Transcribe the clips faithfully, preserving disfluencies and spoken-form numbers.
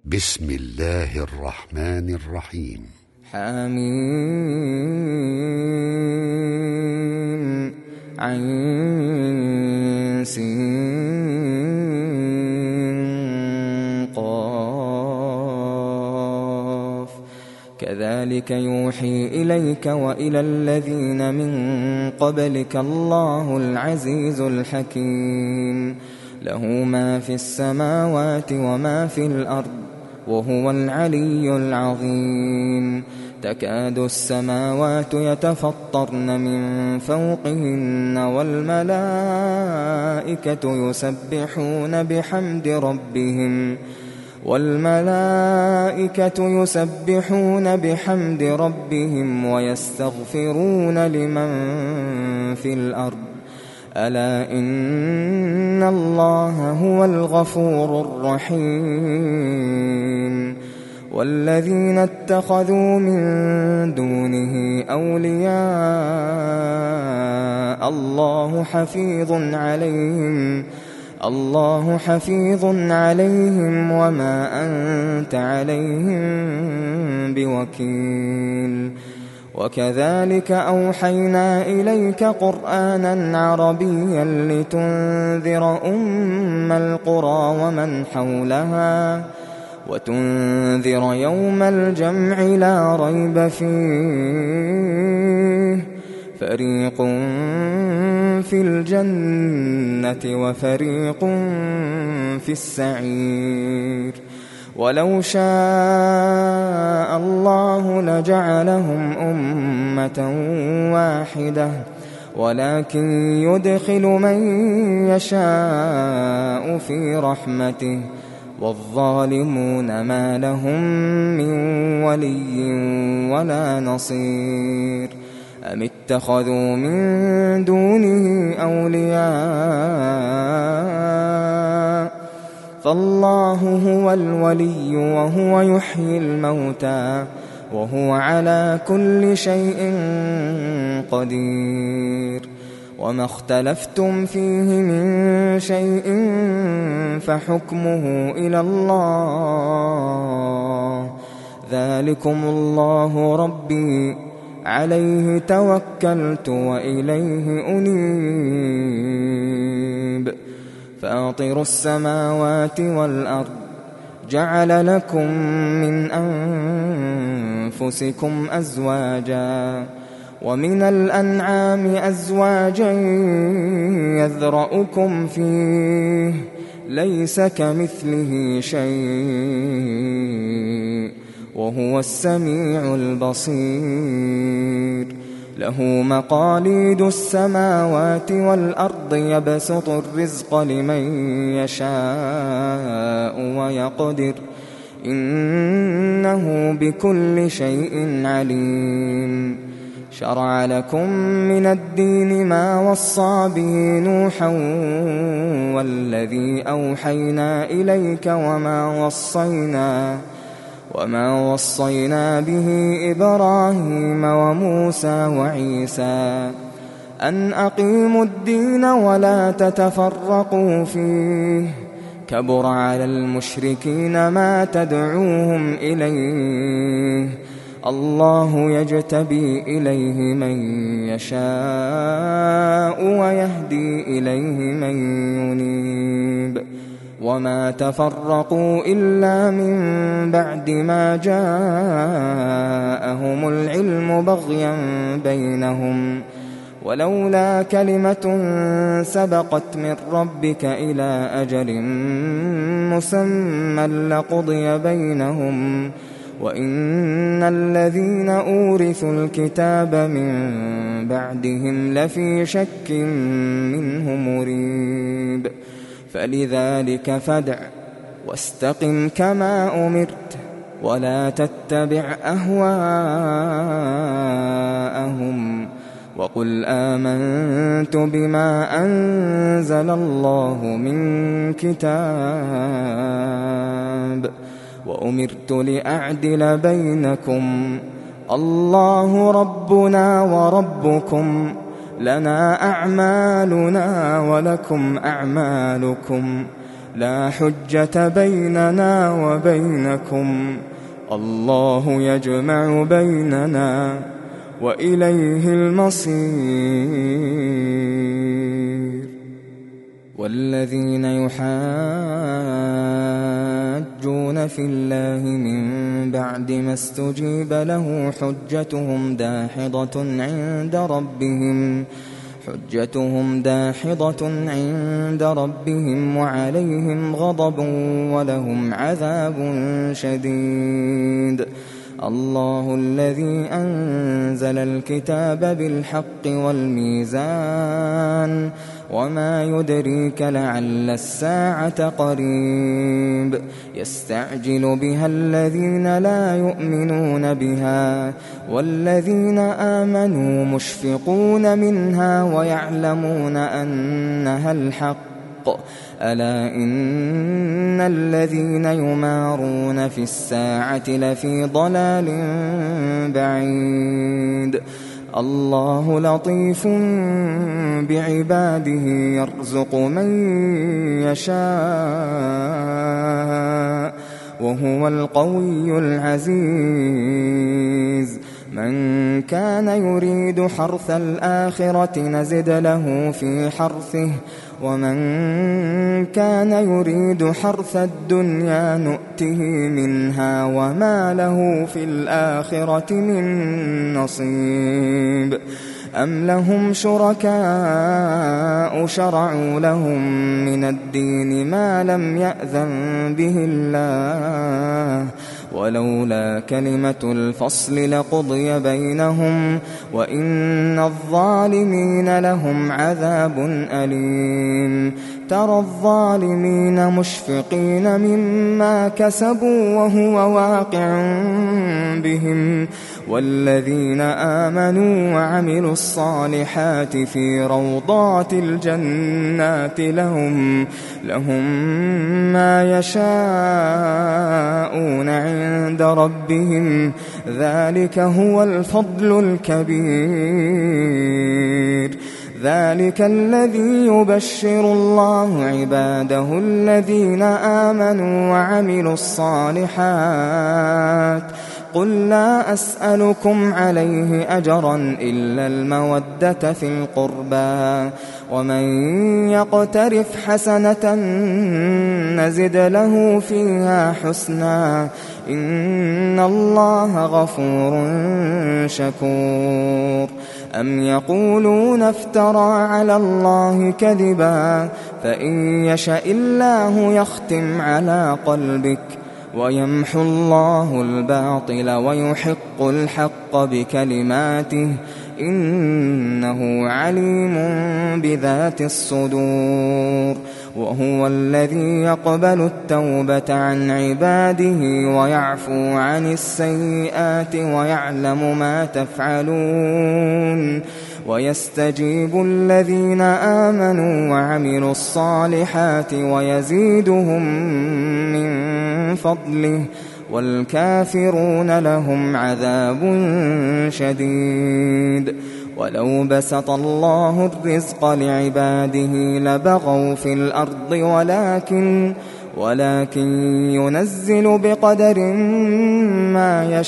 بسم الله الرحمن الرحيم. حميم عين سين قاف كذلك يوحي إليك وإلى الذين من قبلك الله العزيز الحكيم له ما في السماوات وما في الأرض وهو العلي العظيم تكاد السماوات يتفطرن من فوقهن والملائكة يسبحون بحمد ربهم والملائكة يسبحون بحمد ربهم ويستغفرون لمن في الأرض ألا إن الله هو الغفور الرحيم والذين اتخذوا من دونه أولياء الله حفيظ عليهم الله حفيظ عليهم وما أنت عليهم بوكيل وكذلك أوحينا إليك قرآنا عربيا لتنذر أم القرى ومن حولها وتنذر يوم الجمع لا ريب فيه فريق في الجنة وفريق في السعير ولو شاء الله لجعلهم أمة واحدة ولكن يدخل من يشاء في رحمته والظالمون ما لهم من ولي ولا نصير أم اتخذوا من دونه أولياء فالله هو الولي وهو يحيي الموتى وهو على كل شيء قدير وما اختلفتم فيه من شيء فحكمه إلى الله ذلكم الله ربي عليه توكلت وإليه أنيب فاطر السماوات والأرض جعل لكم من أنفسكم أزواجا ومن الأنعام أزواجا يذرأكم فيه ليس كمثله شيء وهو السميع البصير له مقاليد السماوات والأرض يبسط الرزق لمن يشاء ويقدر إنه بكل شيء عليم شرع لكم من الدين ما وصى به نوحا والذي أوحينا إليك وما وصينا وما وصينا به إبراهيم وموسى وعيسى أن أقيموا الدين ولا تتفرقوا فيه كبر على المشركين ما تدعوهم إليه الله يجتبي إليه من يشاء ويهدي إليه من ينيب وما تفرقوا إلا من بعد ما جاءهم العلم بغيا بينهم ولولا كلمة سبقت من ربك إلى أجل مسمى لقضي بينهم وإن الذين أورثوا الكتاب من بعدهم لفي شك منه مريب فلذلك فادع واستقم كما أمرت ولا تتبع أهواءهم وقل آمنت بما أنزل الله من كتاب وأمرت لأعدل بينكم الله ربنا وربكم لنا أعمالنا ولكم أعمالكم لا حجة بيننا وبينكم الله يجمع بيننا وإليه المصير. والذين يحاجون في الله من بعد ما استجيب له حجتهم داحضة عند ربهم حجتهم داحضة عند ربهم وعليهم غضب ولهم عذاب شديد. الله الذي أنزل الكتاب بالحق والميزان وما يدريك لعل الساعة قريب. يستعجل بها الذين لا يؤمنون بها والذين آمنوا مشفقون منها ويعلمون أنها الحق. ألا إن الذين يمارون في الساعة لفي ضلال بعيد. الله لطيف بعباده يرزق من يشاء وهو القوي العزيز. من كان يريد حرث الآخرة نزد له في حرثه ومن كان يريد حرث الدنيا نؤته منها وما له في الآخرة من نصيب. أم لهم شركاء شرعوا لهم من الدين ما لم يأذن به الله ولولا كلمة الفصل لقضي بينهم وإن الظالمين لهم عذاب أليم. ترى الظالمين مشفقين مما كسبوا وهو واقع بهم والذين آمنوا وعملوا الصالحات في روضات الجنات لهم, لهم ما يشاءون عند ربهم ذلك هو الفضل الكبير. ذلك الذي يبشر الله عباده الذين آمنوا وعملوا الصالحات. قل لا أسألكم عليه أجرا إلا المودة في القربى ومن يقترف حسنة نزد له فيها حسنا إن الله غفور شكور. أم يقولون افترى على الله كذبا فإن يشاء الله يختم على قلبك ويمحو الله الباطل ويحق الحق بكلماته إنه عليم بذات الصدور. وهو الذي يقبل التوبة عن عباده ويعفو عن السيئات ويعلم ما تفعلون ويستجيب الذين آمنوا وعملوا الصالحات ويزيدهم من فضله والكافرون لهم عذاب شديد. ولو بسط الله الرزق لعباده لبغوا في الأرض ولكن ولكن ينزل بقدر ما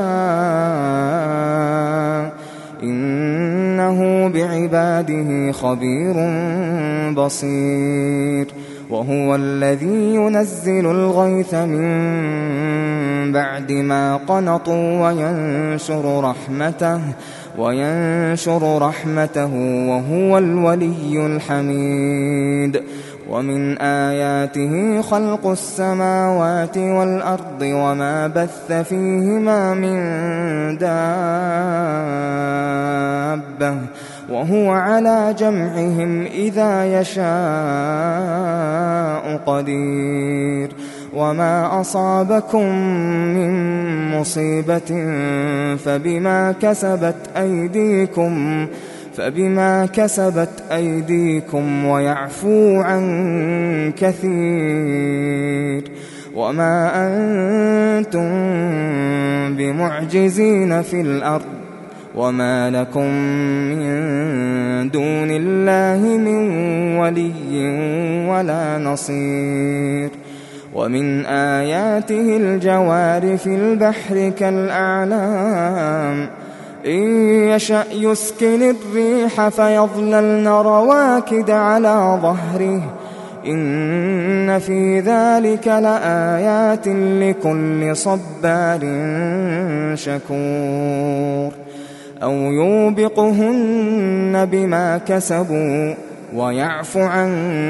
يشاء إنه بعباده خبير بصير. وهو الذي ينزل الغيث من بعد ما قنطوا وينشر رحمته وينشر رحمته وهو الولي الحميد. ومن آياته خلق السماوات والأرض وما بث فيهما من دابة وهو على جمعهم إذا يشاء قدير. وما أصابكم من مصيبة فبما كسبت أيديكم فبما كسبت أيديكم ويعفو عن كثير. وما أنتم بمعجزين في الأرض وما لكم من دون الله من ولي ولا نصير. ومن آياته الجوار في البحر كالأعلام إن يشأ يسكن الريح فيظللن رواكد على ظهره إن في ذلك لآيات لكل صبار شكور. أو يوبقهن بما كسبوا ويعفو عن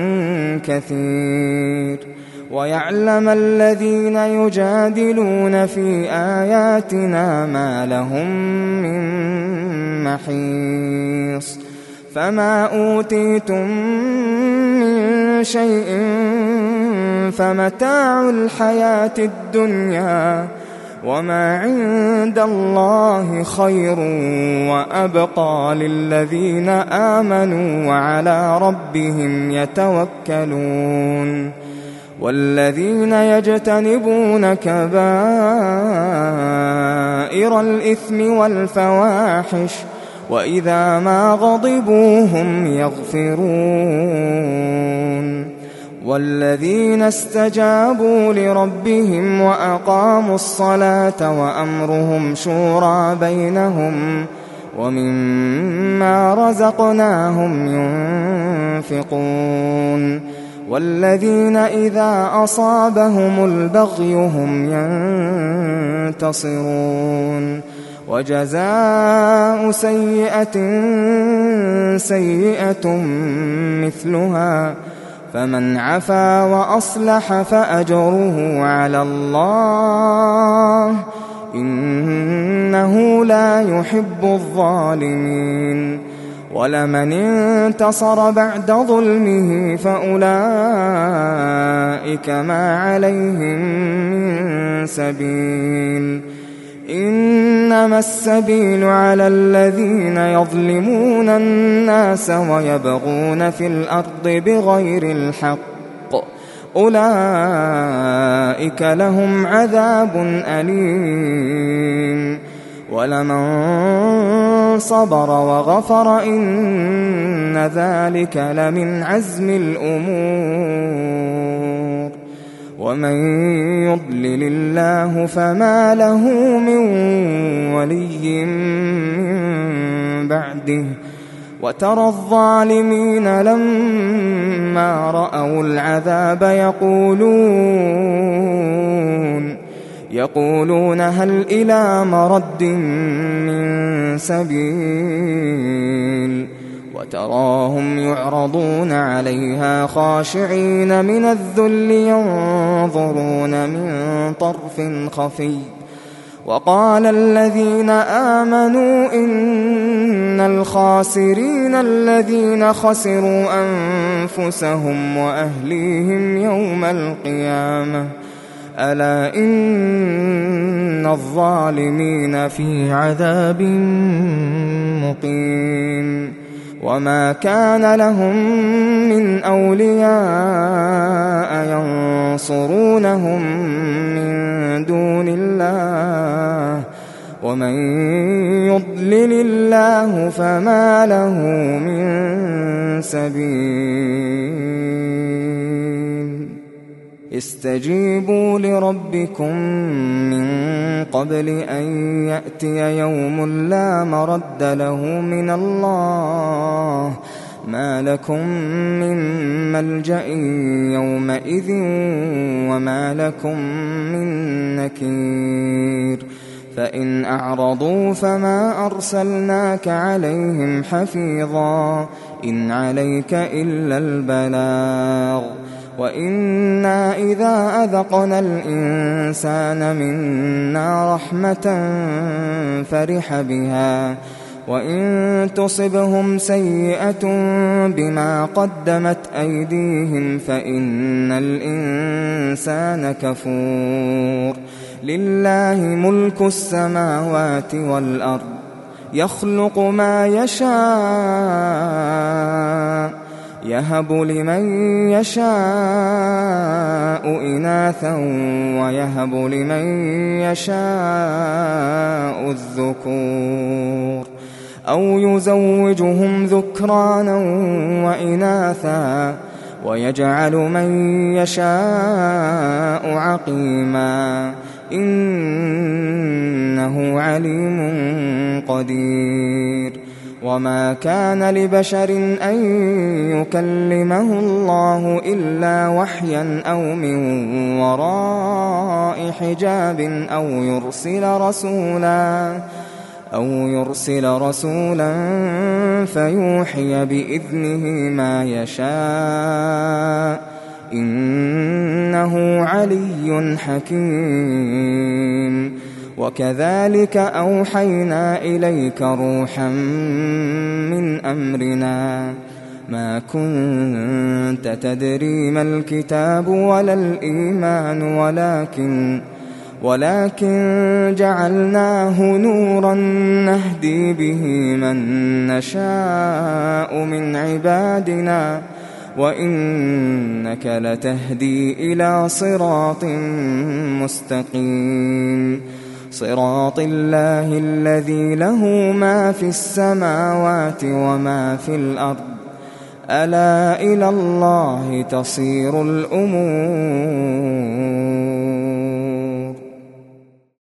كثير. ويعلم الذين يجادلون في آياتنا ما لهم من محيص. فما أوتيتم من شيء فمتاع الحياة الدنيا وما عند الله خير وأبقى للذين آمنوا وعلى ربهم يتوكلون. والذين يجتنبون كبائر الإثم والفواحش وإذا ما غضبوا هم يغفرون. والذين استجابوا لربهم وأقاموا الصلاة وأمرهم شورى بينهم ومما رزقناهم ينفقون. والذين إذا أصابهم البغي هم ينتصرون. وجزاء سيئة سيئة مثلها فمن عفا وأصلح فأجره على الله إنه لا يحب الظالمين. ولمن انتصر بعد ظلمه فأولئك ما عليهم من سبيل إنما السبيل على الذين يظلمون الناس ويبغون في الأرض بغير الحق أولئك لهم عذاب أليم. ولمن صبر وغفر إن ذلك لمن عزم الأمور. ومن يضلل الله فما له من ولي من بعده. وترى الظالمين لما رأوا العذاب يقولون يقولون هل إلى مرد من سبيل. وتراهم يعرضون عليها خاشعين من الذل ينظرون من طرف خفي. وقال الذين آمنوا إن الخاسرين الذين خسروا أنفسهم وأهليهم يوم القيامة ألا إن الظالمين في عذاب مقيم. وما كان لهم من أولياء ينصرونهم من دون الله ومن يضلل الله فما له من سبيل. استجيبوا لربكم من قبل أن يأتي يوم لا مرد له من الله ما لكم من ملجأ يومئذ وما لكم من نكير. فإن أعرضوا فما أرسلناك عليهم حفيظا إن عليك إلا البلاغ. وإنا إذا أذقنا الإنسان منا رحمة فرح بها وإن تصبهم سيئة بما قدمت أيديهم فإن الإنسان كفور. لله ملك السماوات والأرض يخلق ما يشاء يهب لمن يشاء إناثا ويهب لمن يشاء الذكور. أو يزوجهم ذكرانا وإناثا ويجعل من يشاء عقيما إنه عليم قدير. وما كان لبشر أن يكلمه الله إلا وحيا أو من وراء حجاب أو يرسل رسولا أو يرسل رسولا فيوحي بإذنه ما يشاء إنه علي حكيم. وكذلك أوحينا إليك روحا من أمرنا ما كنت تدري ما الكتاب ولا الإيمان ولكن ولكن جعلناه نورا نهدي به من نشاء من عبادنا وإنك لتهدي إلى صراط مستقيم صراط الله الذي له ما في السماوات وما في الأرض ألا إلى الله تصير الأمور.